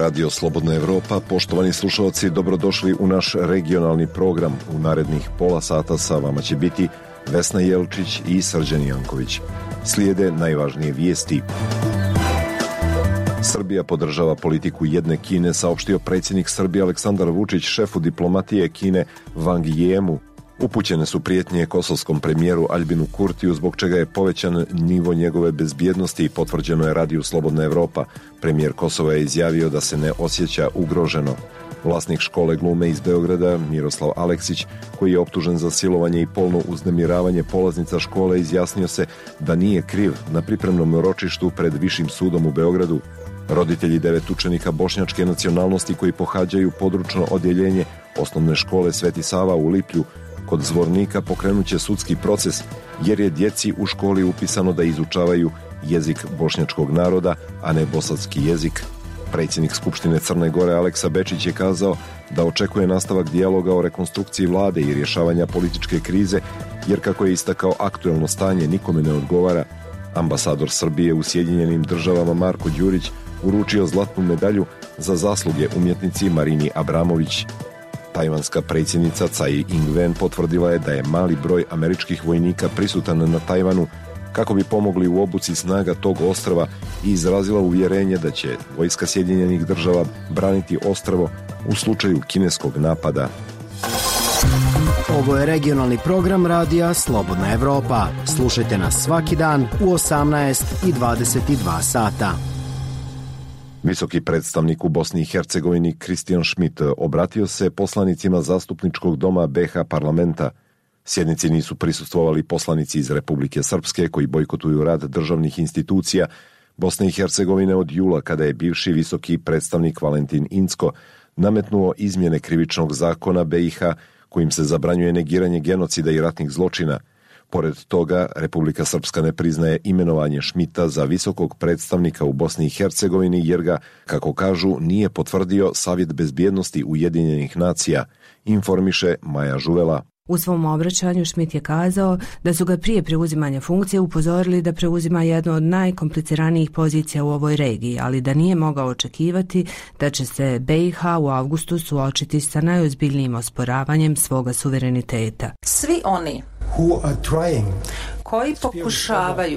Radio Slobodna Evropa. Poštovani slušalci, dobrodošli u naš regionalni program. U narednih pola sata sa vama će biti Vesna Jelčić i Srđan Janković. Slijede najvažnije vijesti. Srbija podržava politiku jedne Kine, saopštio predsjednik Srbije Aleksandar Vučić šefu diplomatije Kine Wang Yijemu. Upućene su prijetnje kosovskom premijeru Aljbinu Kurtiju, zbog čega je povećan nivo njegove bezbjednosti, potvrđeno je Radiju Slobodna Evropa. Premijer Kosova je izjavio da se ne osjeća ugroženo. Vlasnik škole glume iz Beograda, Miroslav Aleksić, koji je optužen za silovanje i polno uznemiravanje polaznica škole, izjasnio se da nije kriv na pripremnom ročištu pred Višim sudom u Beogradu. Roditelji 9 učenika bošnjačke nacionalnosti koji pohađaju područno odjeljenje osnovne škole Sveti Sava u Liplju kod Zvornika pokrenut će sudski proces, jer je djeci u školi upisano da izučavaju jezik bošnjačkog naroda, a ne bosanski jezik. Predsjednik Skupštine Crne Gore Aleksa Bečić je kazao da očekuje nastavak dijaloga o rekonstrukciji vlade i rješavanja političke krize, jer kako je istakao, aktuelno stanje nikome ne odgovara. Ambasador Srbije u Sjedinjenim Državama Marko Đurić uručio zlatnu medalju za zasluge umjetnici Marini Abramović. Tajvanska predsjednica Tsai Ing-wen potvrdila je da je mali broj američkih vojnika prisutan na Tajvanu kako bi pomogli u obuci snaga tog ostrva i izrazila uvjerenje da će vojska Sjedinjenih Država braniti ostrvo u slučaju kineskog napada. Ovo je regionalni program Radija Slobodna Evropa. Slušajte nas svaki dan u 18 i 22 sata. Visoki predstavnik u Bosni i Hercegovini Kristijan Schmidt obratio se poslanicima zastupničkog doma BiH parlamenta. Sjednici nisu prisustvovali poslanici iz Republike Srpske koji bojkotuju rad državnih institucija Bosne i Hercegovine od jula, kada je bivši visoki predstavnik Valentin Incko nametnuo izmjene krivičnog zakona BiH kojim se zabranjuje negiranje genocida i ratnih zločina. Pored toga, Republika Srpska ne priznaje imenovanje Schmidta za visokog predstavnika u Bosni i Hercegovini jer ga, kako kažu, nije potvrdio Savjet bezbjednosti Ujedinjenih nacija, informiše Maja Žuvela. U svom obraćanju Schmidt je kazao da su ga prije preuzimanja funkcije upozorili da preuzima jednu od najkompliciranijih pozicija u ovoj regiji, ali da nije mogao očekivati da će se BiH u avgustu suočiti sa najozbiljnijim osporavanjem svoga suvereniteta. Svi oni koji pokušavaju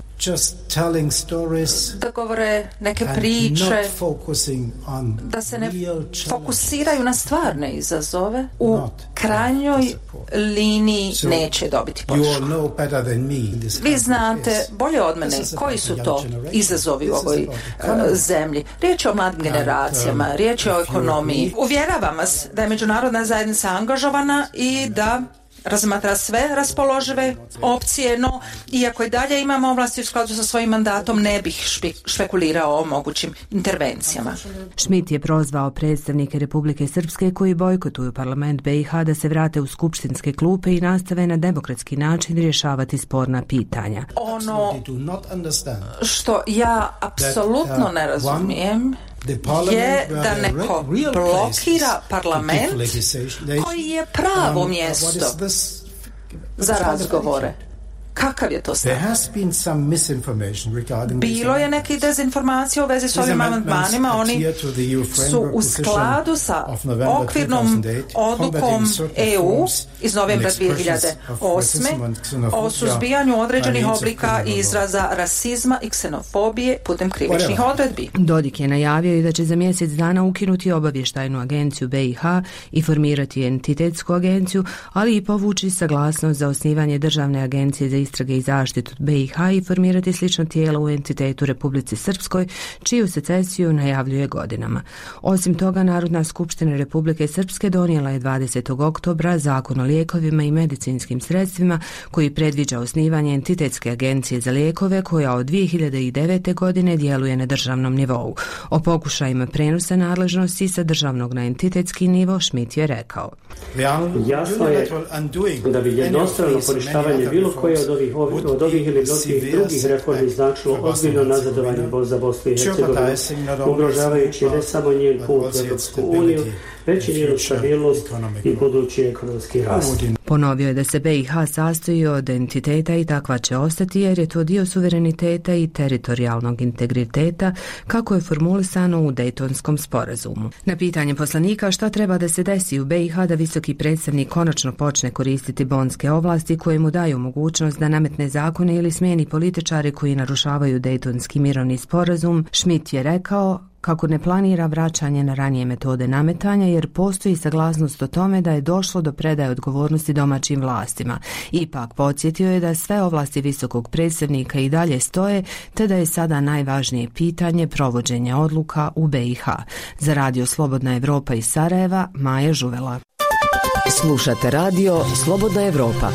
da govore neke priče, da se ne fokusiraju na stvarne izazove, u krajnjoj liniji neće dobiti podršku. Vi znate bolje od mene koji su to izazovi u ovoj zemlji. Riječ je o mladim generacijama, riječ je o ekonomiji. Uvjeravam vas da je međunarodna zajednica angažovana i da razmatra sve raspoložive opcije, no iako i dalje imamo ovlasti u skladu sa svojim mandatom, ne bih špekulirao o mogućim intervencijama. Schmidt je prozvao predstavnike Republike Srpske koji bojkotuju parlament BiH da se vrate u skupštinske klupe i nastave na demokratski način rješavati sporna pitanja. Ono što ja apsolutno ne razumijem je da neko blokira parlament koji je pravo mjesto za razgovore. Kakav je to stav? Bilo je neke dezinformacije u vezi s ovim amandmanima. Oni su u skladu sa okvirnom odlukom EU iz novembra 2008. o suzbijanju određenih oblika izraza rasizma i ksenofobije putem krivičnih odredbi. Dodik je najavio i da će za mjesec dana ukinuti obavještajnu agenciju BiH i formirati entitetsku agenciju, ali i povući saglasnost za osnivanje državne agencije za istrage i zaštitu BiH i formirati slično tijelo u entitetu Republici Srpskoj, čiju secesiju najavljuje godinama. Osim toga, Narodna skupština Republike Srpske donijela je 20. oktobra Zakon o lijekovima i medicinskim sredstvima koji predviđa osnivanje entitetske agencije za lijekove koja od 2009. godine djeluje na državnom nivou. O pokušajima prenosa nadležnosti sa državnog na entitetski nivo Schmidt je rekao: Jasno je da bi jednostrano poništavanje bilo koje od ovih ili mnogih drugih reformi značilo ozbiljno nazadovanje za Bosnu i Hercegovinu, ugrožavajući ne samo njen put u Europsku uniju, veći njenu stabilnost i budući ekonomski rast. Ponovio je da se BiH sastoji od entiteta i takva će ostati jer je to dio suvereniteta i teritorijalnog integriteta kako je formulisano u Dejtonskom sporazumu. Na pitanje poslanika šta treba da se desi u BiH da visoki predstavnik konačno počne koristiti bonske ovlasti koje mu daju mogućnost da nametne zakone ili smijeni političare koji narušavaju Dejtonski mirovni sporazum, Schmidt je rekao kako ne planira vraćanje na ranije metode nametanja jer postoji saglasnost o tome da je došlo do predaje odgovornosti domaćim vlastima. Ipak podsjetio je da sve ovlasti visokog predstavnika i dalje stoje te da je sada najvažnije pitanje provođenja odluka u BiH. Za Radio Slobodna Evropa iz Sarajeva, Maja Žuvela. Slušate Radio Slobodna Evropa.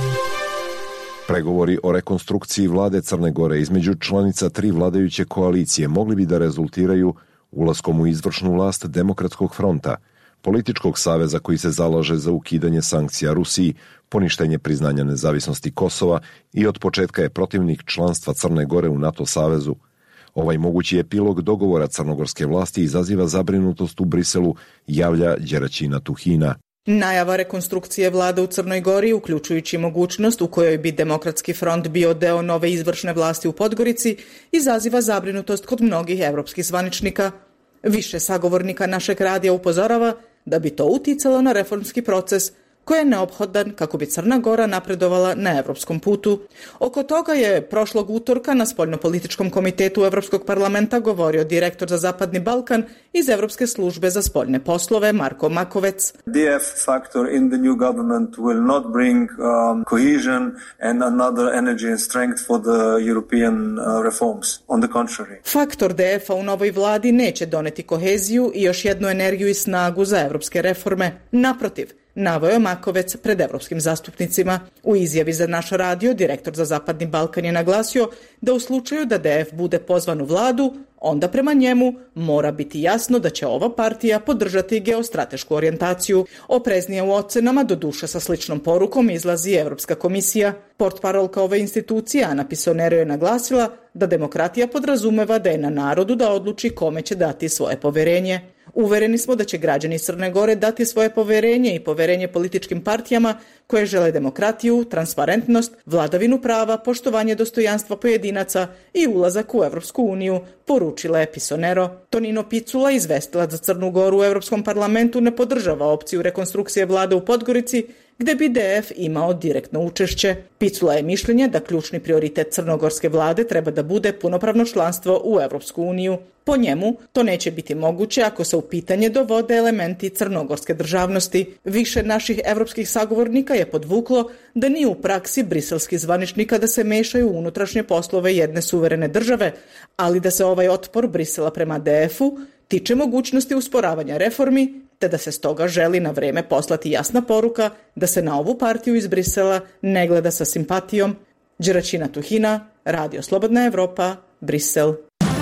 Pregovori o rekonstrukciji vlade Crne Gore između članica 3 vladajuće koalicije mogli bi da rezultiraju ulaskom u izvršnu vlast Demokratskog fronta, političkog saveza koji se zalaže za ukidanje sankcija Rusiji, poništenje priznanja nezavisnosti Kosova i od početka je protivnik članstva Crne Gore u NATO savezu. Ovaj mogući epilog dogovora crnogorske vlasti izaziva zabrinutost u Briselu, javlja Đeraćina Tuhina. Najava rekonstrukcije vlade u Crnoj Gori, uključujući mogućnost u kojoj bi Demokratski front bio deo nove izvršne vlasti u Podgorici, izaziva zabrinutost kod mnogih evropskih zvaničnika. Više sagovornika našeg radija upozorava da bi to uticalo na reformski proces koji je neophodan kako bi Crna Gora napredovala na evropskom putu. Oko toga je prošlog utorka na spoljnopolitičkom komitetu Evropskog parlamenta govorio direktor za Zapadni Balkan iz Evropske službe za spoljne poslove Marko Makovec. DF factor in the new government will not bring cohesion and another energy and strength for the European reforms. On the contrary. Faktor DF-a u novoj vladi neće doneti koheziju i još jednu energiju i snagu za evropske reforme. Naprotiv, naveo je Makovec pred evropskim zastupnicima. U izjavi za naš radio, direktor za Zapadni Balkan je naglasio da u slučaju da DF bude pozvan u vladu, onda prema njemu mora biti jasno da će ova partija podržati geostratešku orijentaciju. Opreznije u ocenama, doduše sa sličnom porukom, izlazi Evropska komisija. Portparolka ove institucije, Ana Pisonero, je naglasila da demokratija podrazumeva da je na narodu da odluči kome će dati svoje poverenje. Uvereni smo da će građani Crne Gore dati svoje poverenje i poverenje političkim partijama koje žele demokratiju, transparentnost, vladavinu prava, poštovanje dostojanstva pojedinaca i ulazak u Evropsku uniju, poručila je Pisonero. Tonino Picula, izvestilac za Crnu Goru u Evropskom parlamentu, ne podržava opciju rekonstrukcije vlade u Podgorici, gde bi DF imao direktno učešće. Picula je mišljenje da ključni prioritet crnogorske vlade treba da bude punopravno članstvo u Evropsku uniju. Po njemu, to neće biti moguće ako se u pitanje dovode elementi crnogorske državnosti. Više naših evropskih sagovornika je podvuklo da nije u praksi briselskih zvaničnika da se mešaju u unutrašnje poslove jedne suverene države, ali da se ovaj otpor Brisela prema DF-u tiče mogućnosti usporavanja reformi, te da se stoga želi na vreme poslati jasna poruka da se na ovu partiju iz Brisela ne gleda sa simpatijom. Đeraćina Tuhina, Radio Slobodna Evropa, Brisel.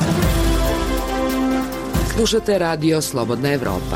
Slušate Radio Slobodna Evropa.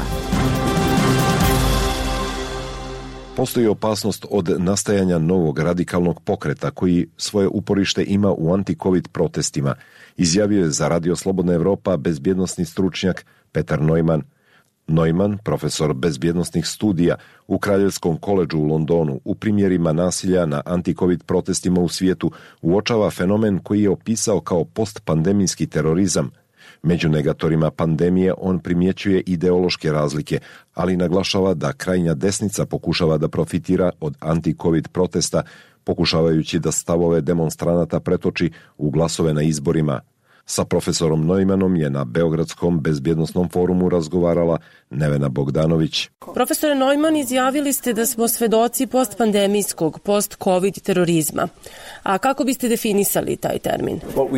Postoji opasnost od nastajanja novog radikalnog pokreta koji svoje uporište ima u anti-covid protestima, izjavio je za Radio Slobodna Evropa bezbjednosni stručnjak Petar Neumann. Neumann, profesor bezbjednosnih studija u Kraljevskom koledžu u Londonu, u primjerima nasilja na anti-covid protestima u svijetu uočava fenomen koji je opisao kao postpandemijski terorizam. Među negatorima pandemije on primjećuje ideološke razlike, ali naglašava da krajnja desnica pokušava da profitira od anti-covid protesta, pokušavajući da stavove demonstranata pretoči u glasove na izborima. Sa profesorom Neumannom je na Beogradskom bezbjednosnom forumu razgovarala Nevena Bogdanović. Profesore Neumann, izjavili ste da smo svedoci postpandemijskog, post-covid terorizma. A kako biste definisali taj termin?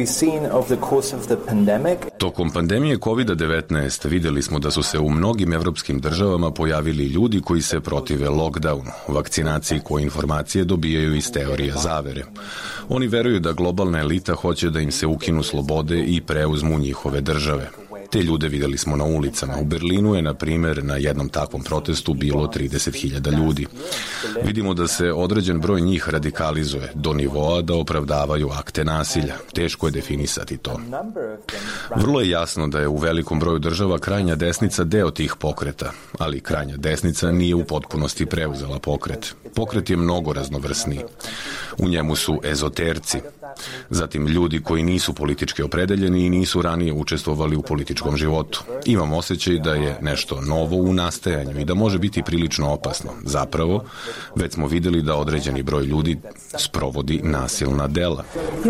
Tokom pandemije COVID-19 vidjeli smo da su se u mnogim evropskim državama pojavili ljudi koji se protive lockdownu, vakcinaciji koje informacije dobijaju iz teorija zavere. Oni veruju da globalna elita hoće da im se ukinu slobode i preuzmu njihove države. Te ljude videli smo na ulicama. U Berlinu je, na primjer, na jednom takvom protestu bilo 30.000 ljudi. Vidimo da se određen broj njih radikalizuje do nivoa da opravdavaju akte nasilja. Teško je definisati to. Vrlo je jasno da je u velikom broju država krajnja desnica deo tih pokreta, ali krajnja desnica nije u potpunosti preuzela pokret. Pokret je mnogo raznovrsniji. U njemu su ezoterci, zatim ljudi koji nisu politički opredeljeni i nisu ranije učestvovali u političkom životu. Imam osjećaj da je nešto novo u nastajanju i da može biti prilično opasno. Zapravo, već smo vidjeli da određeni broj ljudi sprovodi nasilna dela.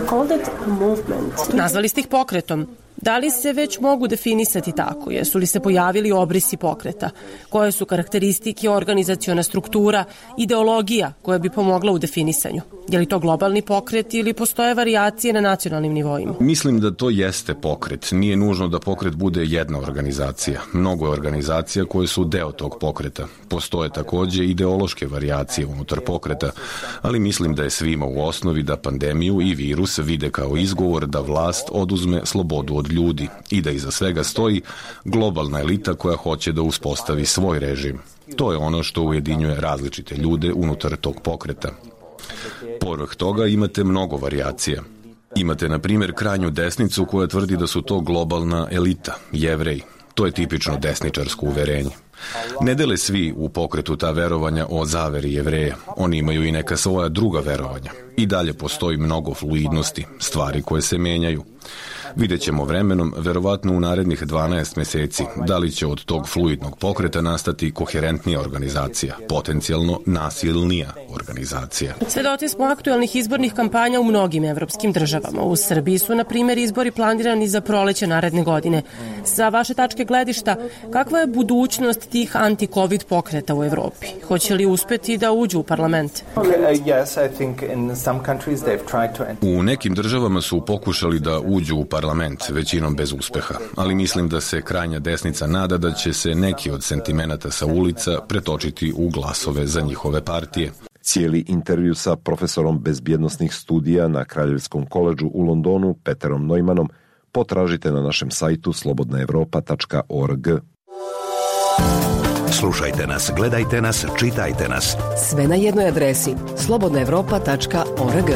Nazvali ste ih pokretom. Da li se već mogu definisati tako? Jesu li se pojavili obrisi pokreta? Koje su karakteristike, organizaciona struktura, ideologija koja bi pomogla u definisanju? Je li to globalni pokret ili postoje varijacije na nacionalnim nivoima? Mislim da to jeste pokret. Nije nužno da pokret bude jedna organizacija. Mnogo je organizacija koje su deo tog pokreta. Postoje također ideološke varijacije unutar pokreta, ali mislim da je svima u osnovi da pandemiju i virus vide kao izgovor da vlast oduzme slobodu od ljudi i da iza svega stoji globalna elita koja hoće da uspostavi svoj režim. To je ono što ujedinjuje različite ljude unutar tog pokreta. Povrh toga imate mnogo varijacija. Imate, na primjer, krajnju desnicu koja tvrdi da su to globalna elita, Jevreji. To je tipično desničarsko uverenje. Ne dele svi u pokretu ta verovanja o zaveri Jevreja. Oni imaju i neka svoja druga verovanja. I dalje postoji mnogo fluidnosti, stvari koje se menjaju. Vidjet ćemo vremenom, verovatno u narednih 12 mjeseci, da li će od tog fluidnog pokreta nastati koherentnija organizacija, potencijalno nasilnija organizacija. Svedoci smo aktuelnih izbornih kampanja u mnogim evropskim državama. U Srbiji su, na primjer, izbori planirani za proleće naredne godine. Sa vaše tačke gledišta, kakva je budućnost tih anti-covid pokreta u Evropi? Hoće li uspeti da uđu u parlament? U nekim državama su pokušali da uđu u parlament, većinom bez uspeha, ali mislim da se krajnja desnica nada da će se neki od sentimenata sa ulica pretočiti u glasove za njihove partije. Cijeli intervju sa profesorom bezbjednosnih studija na Kraljevskom koledžu u Londonu, Peterom Neumannom, potražite na našem sajtu slobodnaevropa.org. Slušajte nas, gledajte nas, čitajte nas. Sve na jednoj adresi slobodnaevropa.org.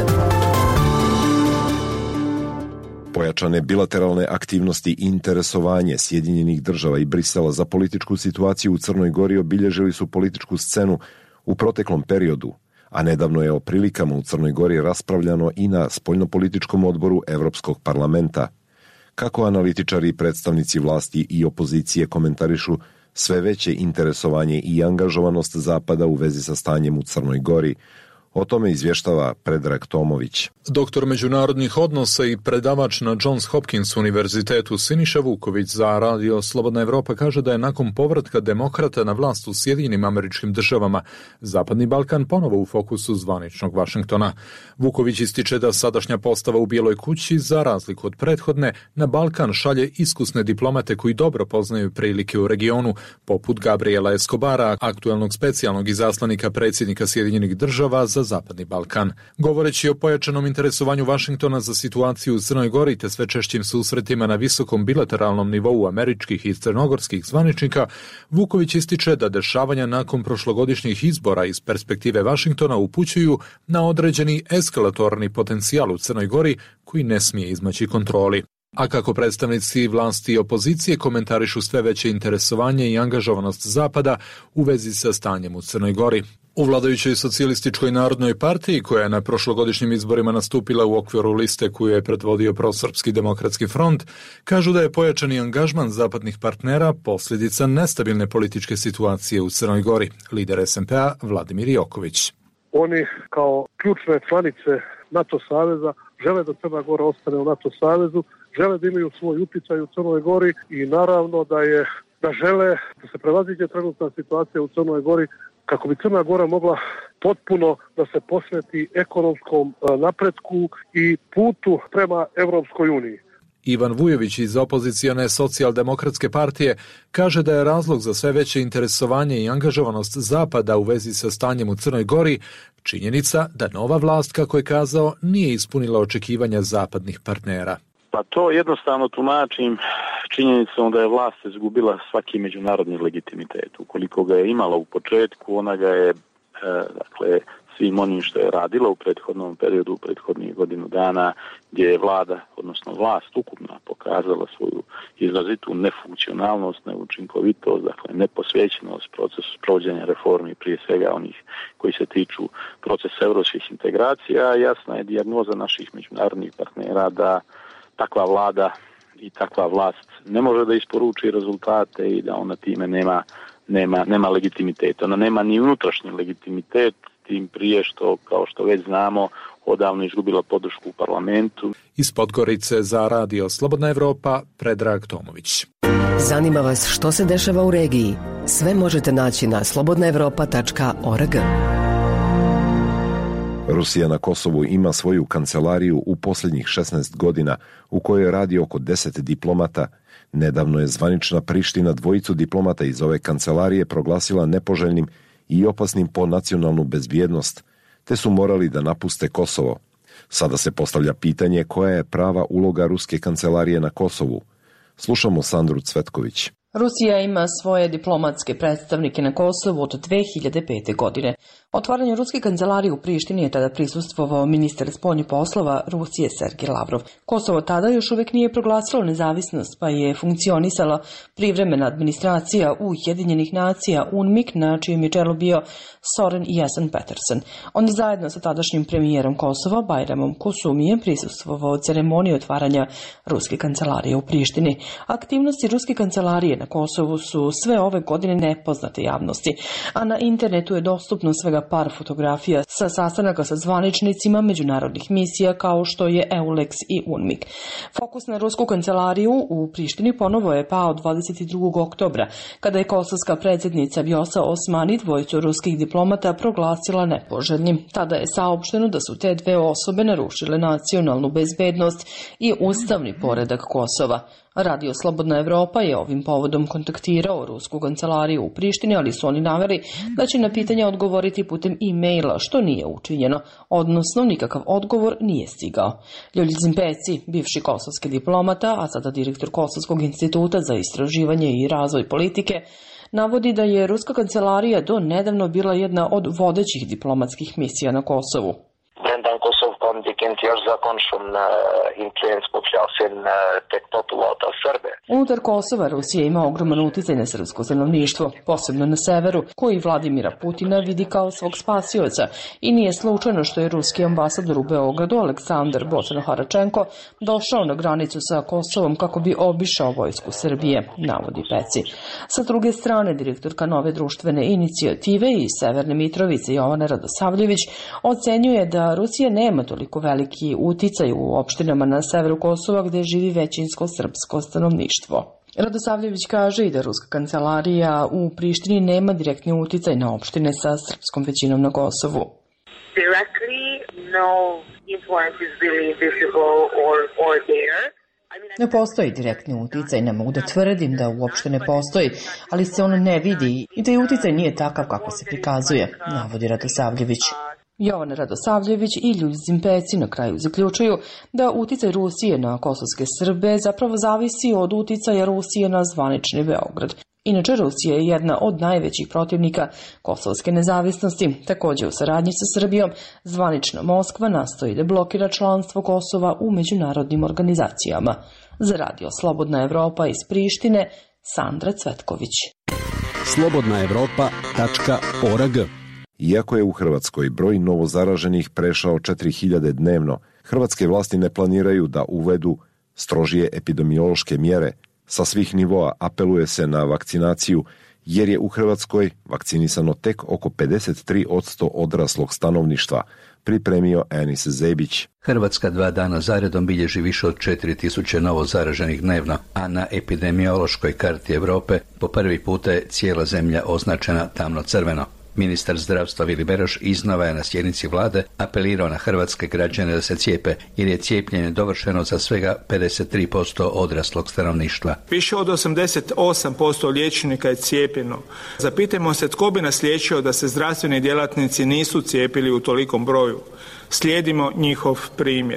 Pojačane bilateralne aktivnosti i interesovanje Sjedinjenih država i Brisela za političku situaciju u Crnoj Gori obilježili su političku scenu u proteklom periodu, a nedavno je o prilikama u Crnoj Gori raspravljano i na spoljnopolitičkom odboru Evropskog parlamenta. Kako analitičari i predstavnici vlasti i opozicije komentarišu sve veće interesovanje i angažovanost Zapada u vezi sa stanjem u Crnoj Gori, o tome izvještava Predrag Tomović. Doktor međunarodnih odnosa i predavač na Johns Hopkins univerzitetu Siniša Vuković za radio Slobodna Evropa kaže da je nakon povratka demokrata na vlast u Sjedinjenim Američkim Državama Zapadni Balkan ponovo u fokusu zvaničnog Vašingtona. Vuković ističe da sadašnja postava u Bijeloj kući, za razliku od prethodne, na Balkan šalje iskusne diplomate koji dobro poznaju prilike u regionu, poput Gabriela Escobara, aktuelnog specijalnog izaslanika predsjednika Sjedinjenih Država za Zapadni Balkan. Govoreći o pojačanom interesovanju Vašingtona za situaciju u Crnoj Gori te sve češćim susretima na visokom bilateralnom nivou američkih i crnogorskih zvaničnika, Vuković ističe da dešavanja nakon prošlogodišnjih izbora iz perspektive Vašingtona upućuju na određeni eskalatorni potencijal u Crnoj Gori koji ne smije izmaći kontroli. A kako predstavnici vlasti i opozicije komentarišu sve veće interesovanje i angažovanost Zapada u vezi sa stanjem u Crnoj Gori. U vladajućoj socijalističkoj narodnoj partiji, koja je na prošlogodišnjim izborima nastupila u okviru liste koju je predvodio Prosrpski demokratski front, kažu da je pojačani angažman zapadnih partnera posljedica nestabilne političke situacije u Crnoj Gori. Lider SMP-a Vladimir Joković. Oni kao ključne članice NATO saveza žele da Crna Gora ostane u NATO savezu, žele da imaju svoj utjecaj u Crnoj Gori i naravno da žele da se prevaziđe trenutna situacija u Crnoj Gori kako bi Crna Gora mogla potpuno da se posveti ekonomskom napretku i putu prema Evropskoj uniji. Ivan Vujović iz opozicione socijaldemokratske partije kaže da je razlog za sve veće interesovanje i angažovanost Zapada u vezi sa stanjem u Crnoj Gori činjenica da nova vlast, kako je kazao, nije ispunila očekivanja zapadnih partnera. Pa Pa to jednostavno tumačim činjenicom da je vlast izgubila svaki međunarodni legitimitet. Ukoliko ga je imala u početku, ona ga je svim onim što je radila u prethodnom periodu, u prethodnih godinu dana, gdje je vlada, odnosno vlast ukupna pokazala svoju izrazitu nefunkcionalnost, neučinkovitost, neposvećenost procesu provođenja reformi, prije svega onih koji se tiču procesa europskih integracija. Jasna je dijagnoza naših međunarodnih partnera da takva vlada i takva vlast ne može da isporuči rezultate i da ona time nema legitimitet. Ona nema ni unutrašnji legitimitet, tim prije što, kao što već znamo, odavno izgubila podršku u parlamentu. Iz Podgorice za Radio Slobodna Evropa, Predrag Tomović. Zanima vas što se dešava u regiji? Sve možete naći na slobodnaevropa.org. Rusija na Kosovu ima svoju kancelariju u posljednjih 16 godina u kojoj radi oko 10 diplomata. Nedavno je zvanična Priština dvojicu diplomata iz ove kancelarije proglasila nepoželjnim i opasnim po nacionalnu bezbjednost, te su morali da napuste Kosovo. Sada se postavlja pitanje koja je prava uloga ruske kancelarije na Kosovu. Slušamo Sandru Cvetković. Rusija ima svoje diplomatske predstavnike na Kosovu od 2005. godine. Otvaranju ruske kancelarije u Prištini je tada prisustvovao ministar spoljnih poslova Rusije Sergej Lavrov. Kosovo tada još uvijek nije proglasilo nezavisnost, pa je funkcionisala privremena administracija Ujedinjenih nacija UNMIK, na čijem je čelu bio Soren Jessen-Petersen. On je zajedno sa tadašnjim premijerom Kosova, Bajramom Kosumijem, prisustvovao ceremoniji otvaranja ruske kancelarije u Prištini. Aktivnosti ruske kancelarije na Kosovu su sve ove godine nepoznate javnosti, a na internetu je dostupno svega par fotografija sa sastanaka sa zvaničnicima međunarodnih misija kao što je EULEX i UNMIK. Fokus na rusku kancelariju u Prištini ponovo je pao 22. oktobra, kada je kosovska predsjednica Vjosa Osmani dvojicu ruskih diplomata proglasila nepoželjnim. Tada je saopšteno da su te dve osobe narušile nacionalnu bezbednost i ustavni poredak Kosova. Radio Slobodna Evropa je ovim povodom kontaktirao rusku kancelariju u Prištini, ali su oni naveli da će na pitanja odgovoriti putem e-maila, što nije učinjeno, odnosno nikakav odgovor nije stigao. Ljuljizim Peci, bivši kosovski diplomata, a sada direktor Kosovskog instituta za istraživanje i razvoj politike, navodi da je ruska kancelarija do nedavno bila jedna od vodećih diplomatskih misija na Kosovu. Unutar Kosova Rusija ima ogroman utjecaj na srpsko stanovništvo, posebno na severu, koji Vladimira Putina vidi kao svog spasioca, i nije slučajno što je ruski ambasador u Beogradu Aleksandar Bocano-Haračenko došao na granicu sa Kosovom kako bi obišao vojsku Srbije, navodi Peci. Sa druge strane, direktorka nove društvene inicijative iz Severne Mitrovice Jovana Radosavljević ocenjuje da Rusija nema toliko veliki uticaj u opštinama na severu Kosova gdje živi većinsko srpsko stanovništvo. Radosavljević kaže i da ruska kancelarija u Prištini nema direktni uticaj na opštine sa srpskom većinom na Kosovu. Ne postoji direktni uticaj, ne mogu da tvrdim da uopšte ne postoji, ali se on ne vidi i taj uticaj nije takav kako se prikazuje, navodi Radosavljević. Jovan Radosavljević i Ljuljizim Peci na kraju zaključuju da uticaj Rusije na kosovske Srbe zapravo zavisi od uticaja Rusije na zvanični Beograd. Inače, Rusija je jedna od najvećih protivnika kosovske nezavisnosti. Također u saradnji sa Srbijom, zvanična Moskva nastoji da blokira članstvo Kosova u međunarodnim organizacijama. Za Radio Slobodna Evropa iz Prištine, Sandra Cvetković. slobodnaevropa.org. Iako je u Hrvatskoj broj novozaraženih prešao 4000 dnevno, hrvatske vlasti ne planiraju da uvedu strožije epidemiološke mjere. Sa svih nivoa apeluje se na vakcinaciju, jer je u Hrvatskoj vakcinisano tek oko 53% odraslog stanovništva, pripremio Enis Zebić. Hrvatska 2 dana zaredom bilježi više od 4000 novo zaraženih dnevno, a na epidemiološkoj karti Europe po prvi puta je cijela zemlja označena tamno-crveno. Ministar zdravstva Vili Beroš iznova je na sjednici vlade apelirao na hrvatske građane da se cijepe, jer je cijepljenje dovršeno za svega 53% odraslog stanovništva. Više od 88% liječnika je cijepljeno. Zapitajmo se tko bi nas liječio da se zdravstveni djelatnici nisu cijepili u tolikom broju. Slijedimo njihov primjer.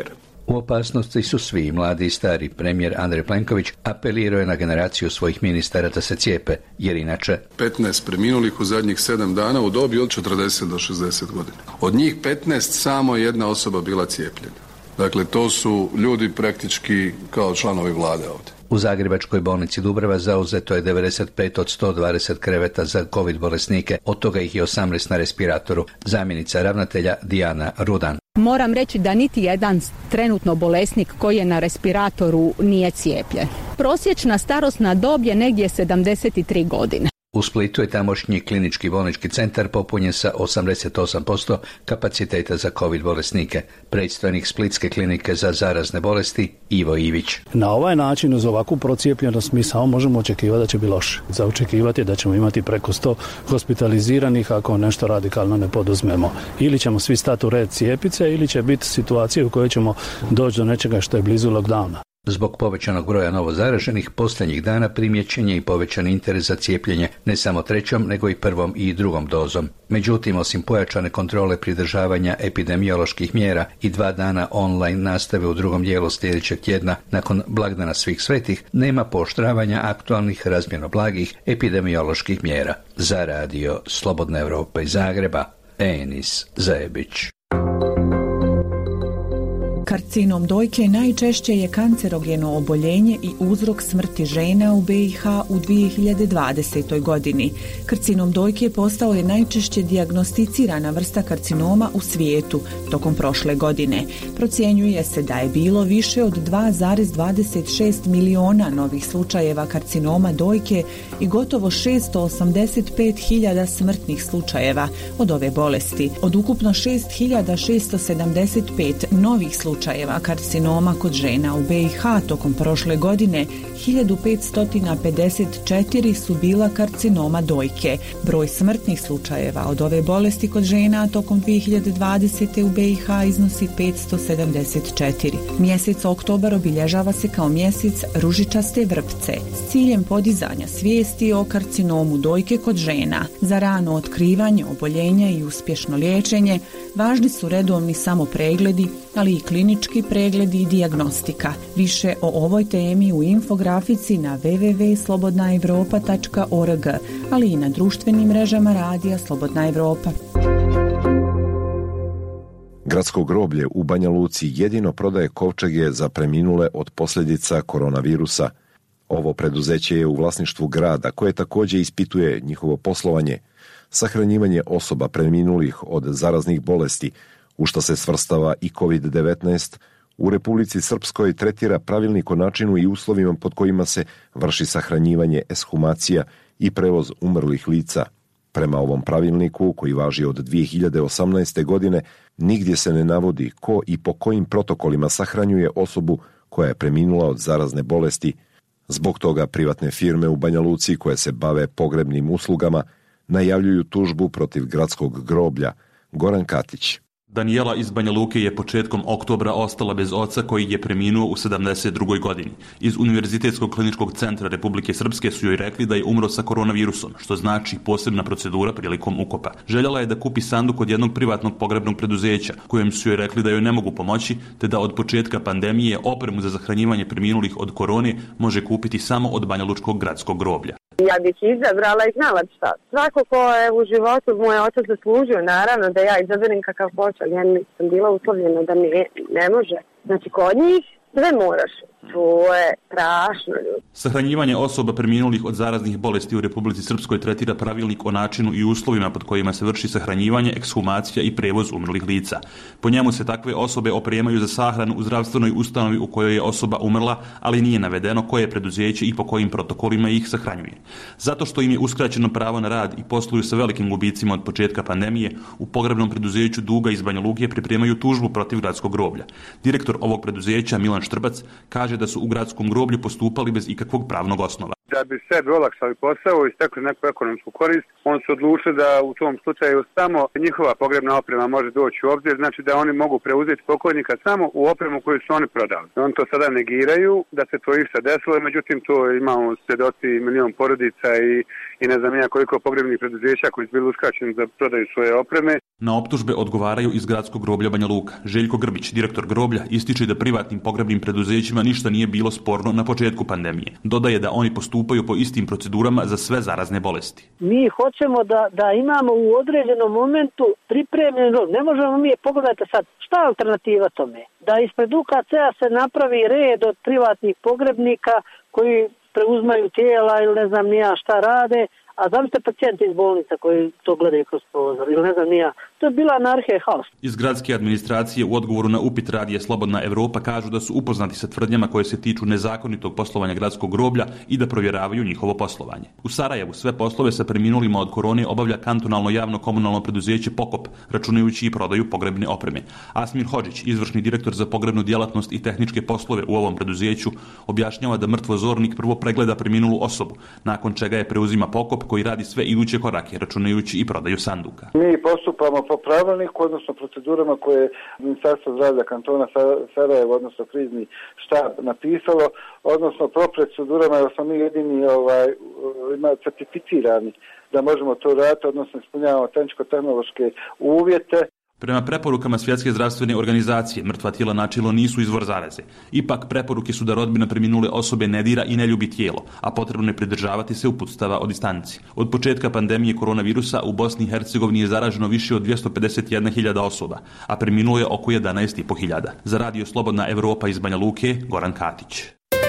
U opasnosti su svi, mladi i stari. Premijer Andrej Plenković apelirao je na generaciju svojih ministara da se cijepe, jer inače 15 preminulih u zadnjih 7 dana u dobi od 40 do 60 godina. Od njih 15 samo jedna osoba bila cijepljena. Dakle, to su ljudi praktički kao članovi vlade ovdje. U Zagrebačkoj bolnici Dubrava zauzeto je 95 od 120 kreveta za COVID bolesnike, od toga ih je 18 na respiratoru. Zamjenica ravnatelja Dijana Rudan. Moram reći da niti jedan trenutno bolesnik koji je na respiratoru nije cijepljen. Prosječna starosna dob je negdje 73 godine. U Splitu je tamošnji klinički bolnički centar popunjen sa 88% kapaciteta za COVID bolesnike. Predstojnik Splitske klinike za zarazne bolesti Ivo Ivić. Na ovaj način uz ovakvu procijepljenost mi samo možemo očekivati da će biti loše. Za očekivati je da ćemo imati preko 100 hospitaliziranih ako nešto radikalno ne poduzmemo. Ili ćemo svi stati u red cijepice ili će biti situacija u kojoj ćemo doći do nečega što je blizu lockdowna. Zbog povećanog broja novozaraženih posljednjih dana primijećen je i povećan interes za cijepljenje ne samo trećom, nego i prvom i drugom dozom. Međutim, osim pojačane kontrole pridržavanja epidemioloških mjera i 2 dana online nastave u drugom dijelu sljedećeg tjedna nakon blagdana Svih svetih, nema pooštravanja aktualnih razmjerno blagih epidemioloških mjera. Za radio Slobodna Evropa iz Zagreba, Enis Zajebić. Karcinom dojke najčešće je kancerogeno oboljenje i uzrok smrti žena u BiH u 2020. godini. Karcinom dojke postao je najčešće dijagnosticirana vrsta karcinoma u svijetu tokom prošle godine. Procjenjuje se da je bilo više od 2,26 miliona novih slučajeva karcinoma dojke i gotovo 685.000 smrtnih slučajeva od ove bolesti. Od ukupno 6.675 novih slučajeva karcinoma kod žena u BiH tokom prošle godine, 1554 su bila karcinoma dojke. Broj smrtnih slučajeva od ove bolesti kod žena tokom 2020. u BiH iznosi 574. Mjesec oktobar obilježava se kao mjesec ružičaste vrpce s ciljem podizanja svijesti o karcinomu dojke kod žena. Za rano otkrivanje oboljenja i uspješno liječenje važni su redovni samopregledi, ali i klinički pregledi i dijagnostika. Više o ovoj temi u infografici na www.slobodnaevropa.org, ali i na društvenim mrežama radija Slobodna Evropa. Gradsko groblje u Banja Luci jedino prodaje kovčege za preminule od posljedica koronavirusa. Ovo preduzeće je u vlasništvu grada koje također ispituje njihovo poslovanje, sahranjivanje osoba preminulih od zaraznih bolesti, u što se svrstava i COVID-19, u Republici Srpskoj tretira pravilnik o načinu i uslovima pod kojima se vrši sahranjivanje, ekshumacija i prevoz umrlih lica. Prema ovom pravilniku, koji važi od 2018. godine, nigdje se ne navodi ko i po kojim protokolima sahranjuje osobu koja je preminula od zarazne bolesti. Zbog toga privatne firme u Banja Luci koje se bave pogrebnim uslugama najavljuju tužbu protiv gradskog groblja. Goran Katić. Danijela iz Banja Luke je početkom oktobra ostala bez oca koji je preminuo u 72. godini. Iz Univerzitetskog kliničkog centra Republike Srpske su joj rekli da je umro sa koronavirusom, što znači posebna procedura prilikom ukopa. Željela je da kupi sanduk od jednog privatnog pogrebnog preduzeća, kojem su joj rekli da joj ne mogu pomoći, te da od početka pandemije opremu za zahranjivanje preminulih od korone može kupiti samo od Banja Lučkog gradskog groblja. Ja bih izabrala i znala šta. Svako ko je u životu moj otac zaslužio, naravno da ja izaberem kakav hoću, ja nisam bila uslovljena da ne može. Znači kod njih sve moraš. To je strašno, ljudi. Sahranjivanje osoba preminulih od zaraznih bolesti u Republici Srpskoj tretira pravilnik o načinu i uslovima pod kojima se vrši sahranjivanje, ekshumacija i prevoz umrlih lica. Po njemu se takve osobe opremaju za sahranu u zdravstvenoj ustanovi u kojoj je osoba umrla, ali nije navedeno koje preduzeće i po kojim protokolima ih sahranjuje. Zato što im je uskraćeno pravo na rad i posluju sa velikim gubicima od početka pandemije, u pogrebnom preduzeću Duga iz Banja Luke pripremaju tužbu protiv gradskog groblja. Direktor ovog preduzeća Milan Štrbac kaže da su u gradskom groblju postupali bez ikakvog pravnog osnova. Da bi sebi olakšali posao i stekli neku ekonomsku korist, on su odlučili da u tom slučaju samo njihova pogrebna oprema može doći u obzir, znači da oni mogu preuzeti pokojnika samo u opremu koju su oni prodali. Oni to sada negiraju da se to išta desilo, međutim to imamo svjedoci milion porodica i i ne znam ja koliko pogrebnih preduzeća koji su bili uskraćeni za prodaju svoje opreme. Na optužbe odgovaraju iz gradskog groblja Banja Luka. Željko Grbić, direktor groblja, ističe da privatnim pogrebnim preduzećima ništa nije bilo sporno na početku pandemije. Dodaje da oni postupaju po istim procedurama za sve zarazne bolesti. Mi hoćemo da imamo u određenom momentu pripremljen rok. Ne možemo mi, pogledajte sad, šta je alternativa tome? Da ispred UKC-a se napravi red od privatnih pogrebnika koji preuzmaju tijela ili ne znam nija šta rade, a zamislite pacijenti iz bolnica koji to gledaju kroz prozor ili ne znam nija. To je bila anarhija i haos. Iz gradske administracije u odgovoru na upit radija Slobodna Evropa kažu da su upoznati sa tvrdnjama koje se tiču nezakonitog poslovanja gradskog groblja i da provjeravaju njihovo poslovanje. U Sarajevu sve poslove sa preminulima od korone obavlja kantonalno javno komunalno preduzeće Pokop, računajući i prodaju pogrebne opreme. Asmir Hodžić, izvršni direktor za pogrebnu djelatnost i tehničke poslove u ovom preduzeću, objašnjava da mrtvozornik prvo pregleda preminulu osobu, nakon čega je preuzima Pokop koji radi sve iduće korake, računajući i prodaju sanduka. Mi postupamo po pravilniku, odnosno procedurama koje Ministarstvo zdravlja kantona Sarajevo, odnosno krizni štab napisalo, odnosno po procedurama, jer smo mi jedini certificirani da možemo to raditi, odnosno ispunjavamo tehničko-tehnološke uvjete. Prema preporukama Svjetske zdravstvene organizacije, mrtva tijela načelo nisu izvor zaraze. Ipak preporuke su da rodbina preminule osobe ne dira i ne ljubi tijelo, a potrebno je pridržavati se uputstava o distanci. Od početka pandemije koronavirusa u Bosni i Hercegovini je zaraženo više od 251.000 osoba, a preminulo je oko 11.500. Za radio Slobodna Evropa iz Banja Luke, Goran Katić.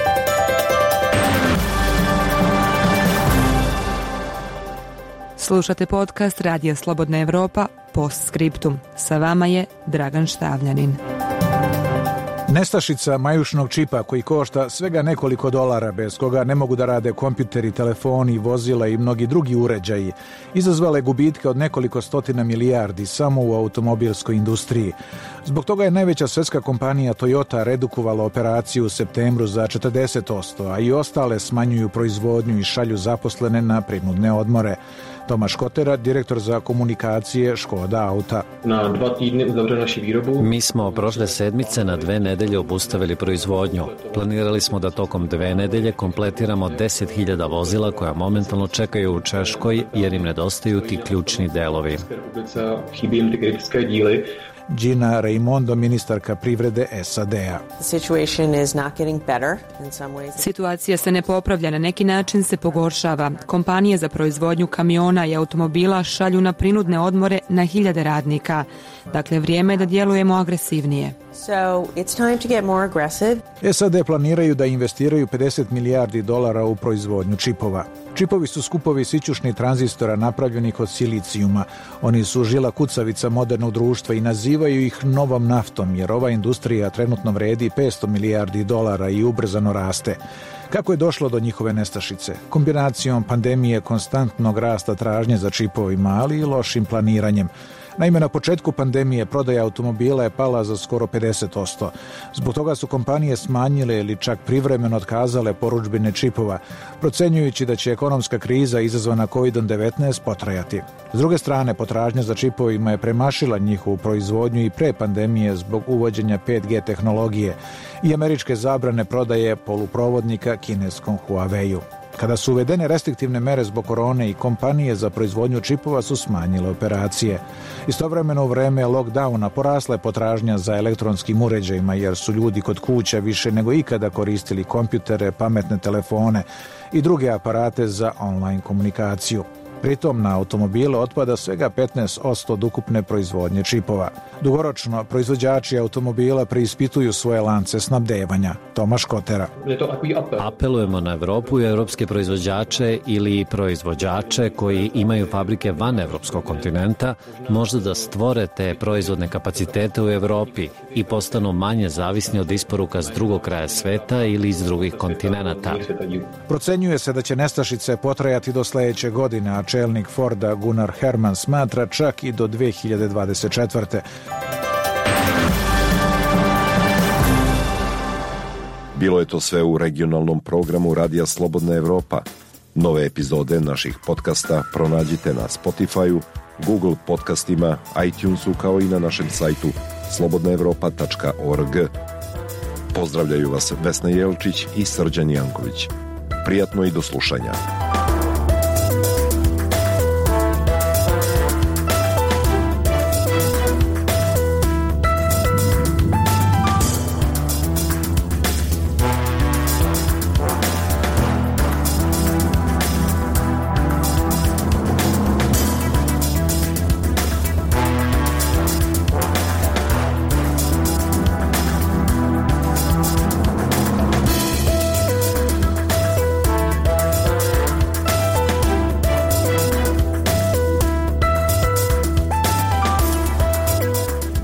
Slušate podcast Radija Slobodna Evropa Postscriptum. Sa vama je Dragan Štavljanin. Nestašica majušnog čipa koji košta svega nekoliko dolara, bez koga ne mogu da rade kompjuteri, telefoni, vozila i mnogi drugi uređaji, izazvale gubitke od nekoliko stotina milijardi samo u automobilskoj industriji. Zbog toga je najveća svjetska kompanija Toyota redukovala operaciju u septembru za 40%, a i ostale smanjuju proizvodnju i šalju zaposlene na prinudne odmore. Tomaš Kotera, direktor za komunikacije Škoda Auta. Na 2 týdny uzavřeli naši výrobu. Mi smo prošle sedmice na 2 nedelje obustavili proizvodnju. Planirali smo da tokom 2 nedelje kompletiramo 10.000 vozila koja momentalno čekaju u Češkoj jer im nedostaju ti ključni delovi. Gina Raimondo, ministarka privrede SAD-a. Situacija se ne popravlja, na neki način se pogoršava. Kompanije za proizvodnju kamiona i automobila šalju na prinudne odmore na 1000 radnika. Dakle, vrijeme je da djelujemo agresivnije. SAD planiraju da investiraju $50 milijardi u proizvodnju čipova. Čipovi su skupovi sićušnih tranzistora napravljenih od silicijuma. Oni su žila kucavica modernog društva i nazivaju ih novom naftom, jer ova industrija trenutno vredi $500 milijardi i ubrzano raste. Kako je došlo do njihove nestašice? Kombinacijom pandemije, konstantnog rasta tražnje za čipovima, ali i lošim planiranjem. Naime, na početku pandemije prodaja automobila je pala za skoro 50%. Zbog toga su kompanije smanjile ili čak privremeno otkazale porudžbine čipova, procenjujući da će ekonomska kriza izazvana COVID-19 potrajati. S druge strane, potražnja za čipovima je premašila njihovu proizvodnju i pre pandemije zbog uvođenja 5G tehnologije i američke zabrane prodaje poluprovodnika kineskom Huawei-u. Kada su uvedene restriktivne mere zbog korone i kompanije za proizvodnju čipova su smanjile operacije. Istovremeno u vreme lockdowna porasla je potražnja za elektronskim uređajima jer su ljudi kod kuća više nego ikada koristili kompjutere, pametne telefone i druge aparate za online komunikaciju. Pritom na automobile otpada svega 15% od ukupne proizvodnje čipova. Dugoročno, proizvođači automobila preispituju svoje lance snabdevanja. Tomaš Kotera. Apelujemo na Evropu i evropske proizvođače ili proizvođače koji imaju fabrike van evropskog kontinenta, možda da stvore te proizvodne kapacitete u Evropi i postanu manje zavisni od isporuka s drugog kraja sveta ili iz drugih kontinenata. Procenjuje se da će nestašice potrajati do sljedeće godine, a čelnik Forda Gunnar Herman smatra čak i do 2024. Bilo je to sve u regionalnom programu Radija Slobodna Evropa. Nove epizode naših podcasta pronađite na Spotify-u, Google podcastima, iTunesu kao i na našem sajtu slobodnaevropa.org. Pozdravljaju vas Vesna Jelčić i Srđan Janković. Prijatno i do slušanja.